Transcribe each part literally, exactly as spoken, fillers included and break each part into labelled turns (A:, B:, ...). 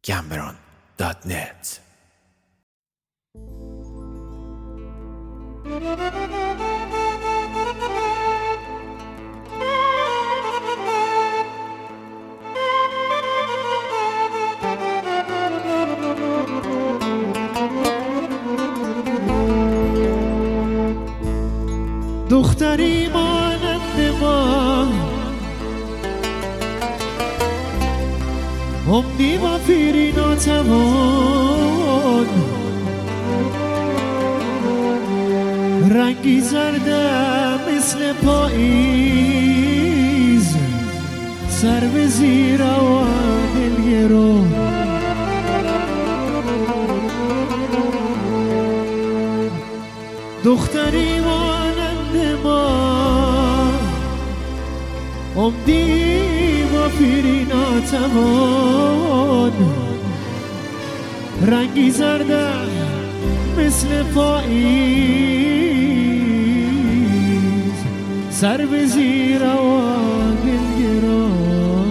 A: گمبران دات نت.
B: دختری مانند ما امنی و پیری ناتوان، رنگی زرده مثل پاییز، سر به زیر و دلگرو. دختری مانند ما امنی و پیری ناتوان، رنگی زرده مثل پاییز، سر به زیر و دلگران.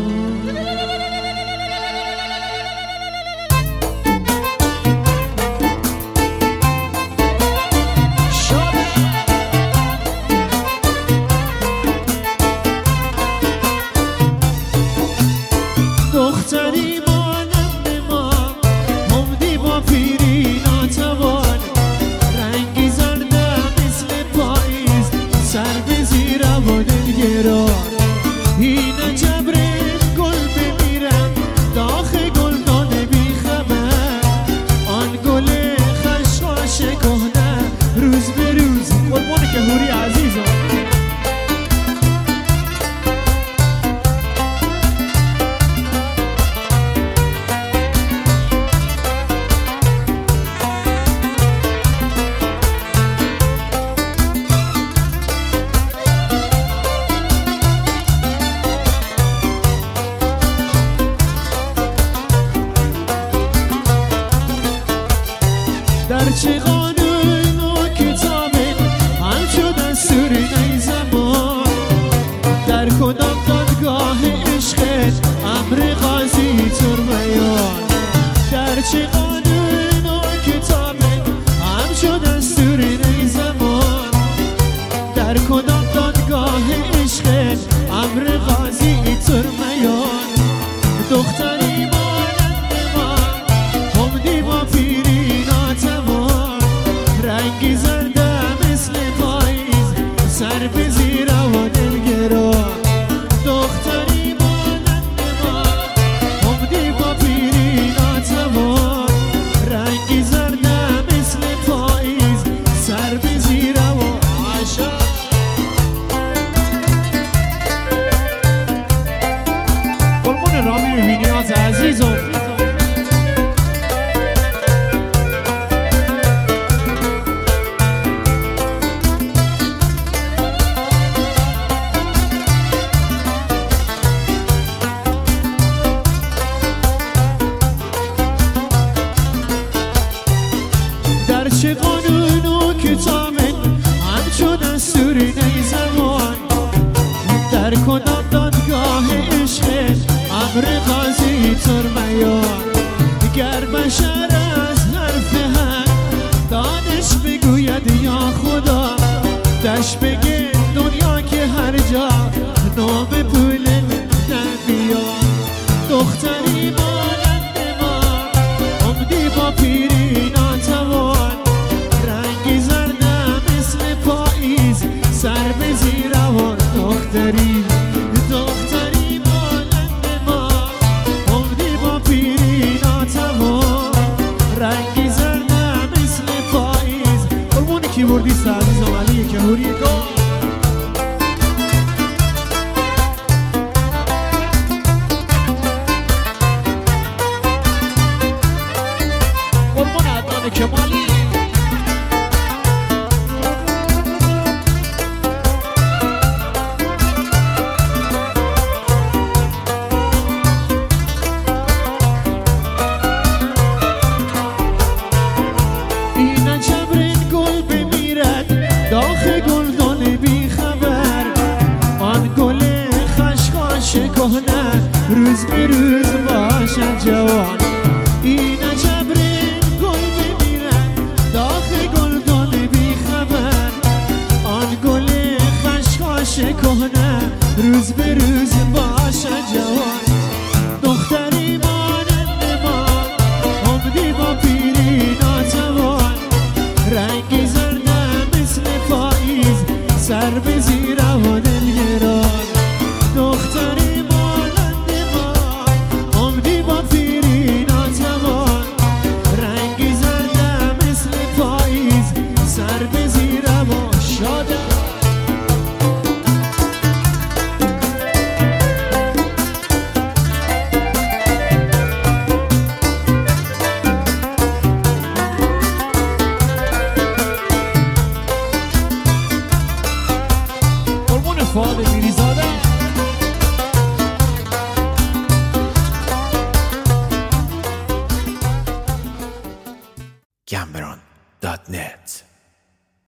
B: دختری مانند ما امنی با پیری ناتوان، رنگی زرده مثل پاییز، سر به زیر و دلگران. این جبر گل بمیرن داخ گلدان بی خبر، آن گل خشخاش کهنه روز به روز. قربان کهوری عزیزم. در چه قانون و کتابه همچو دستور نی زمان، در کدام دادگاه عشقت امر قاضی ترمیان. در چه قانون و کتابه همچو دستور نی زمان، در کدام دادگاه عشقت امر قاضی ترمیان. دختری مانند ما امنی با پیری ناتوان، رنگی زرده مثل پاییز، سر به زیر و دلگران. دختری مانند ما امنی با پیری ناتوان، رنگی زرده مثل پاییز، سر به زیر و عاشق. قربون رامی میبینیات عزیزم. در چه قانون و کتابه همچو دستور نی زمان، در کدام دادگاه عشقت امر قاضی ترمیان. گر بشر از حرف حق دانش بگوید یا خدا، دش بگه دنیا که هر جا نام پول نبیان. دختری مانند ما امنی با پیری ناتوان، رنگی زرده مثل پاییز، سر به زیر و دختری. دختری مانند ما امنی با پیری ناتوان، رنگی زرده مثل پاییز. قربون کیبوردیست عزیزم علی کهوری گل. قربون عدنان کمالی. این جبرین گل بمیرد داخ گلدان بی خبر، آن گل خشخاش کهنه روز به روز باشد جوان. روز به روز باشه جوان دختری مانند ما عمری با پیری ناتوان رنگی زرده مثل پاییز سر به زیره و دلگران دختری مانند ما عمری با پیری ناتوان رنگی زرده مثل پاییز سر به زیره و شاده فاد میریزاده
A: Cameron dot net